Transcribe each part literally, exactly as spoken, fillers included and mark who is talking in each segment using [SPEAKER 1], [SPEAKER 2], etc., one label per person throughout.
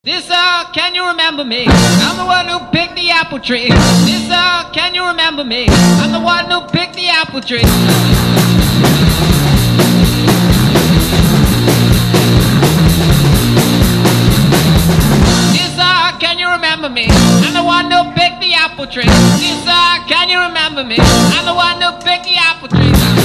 [SPEAKER 1] This, uh, can you remember me? I'm the one who picked the apple tree. This, uh, can you remember me? I'm the one who picked the apple tree. This, uh, can you remember me? I'm the one who picked the apple tree. This, uh, can you remember me? I'm the one who picked the apple tree.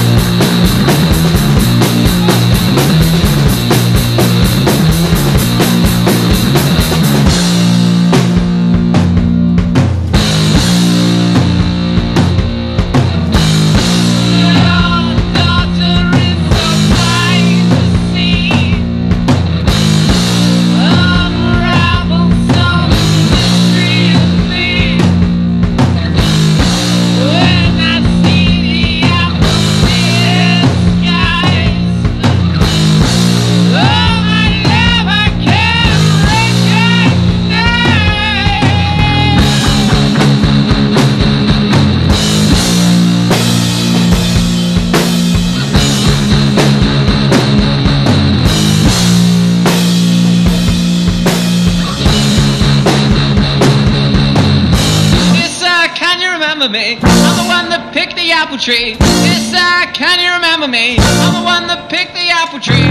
[SPEAKER 1] Me. I'm the one that picked the apple tree. This side, can you remember me? I'm the one that picked the apple tree.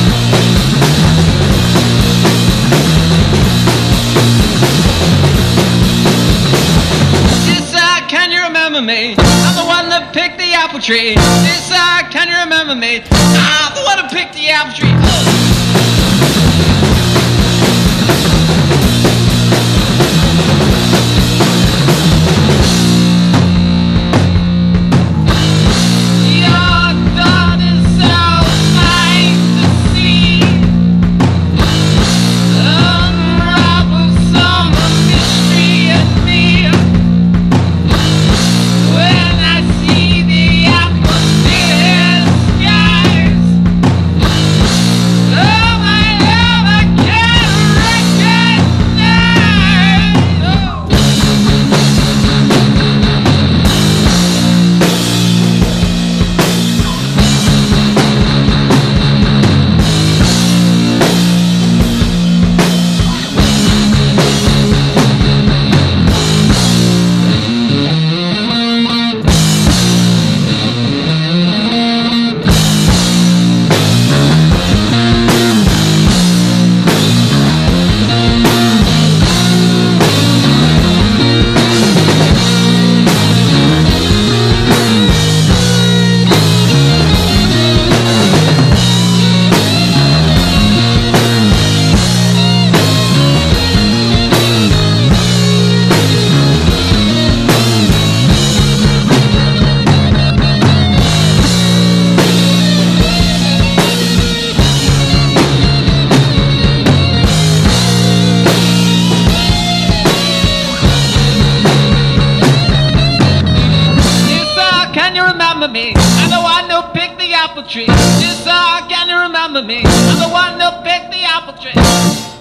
[SPEAKER 1] This side, can you remember me? I'm the one that picked the apple tree. This side, can you remember me? I'm the one that picked the apple tree. Me. I'm the one who picked the apple tree. This, uh, can you remember me? I'm the one who picked the apple tree.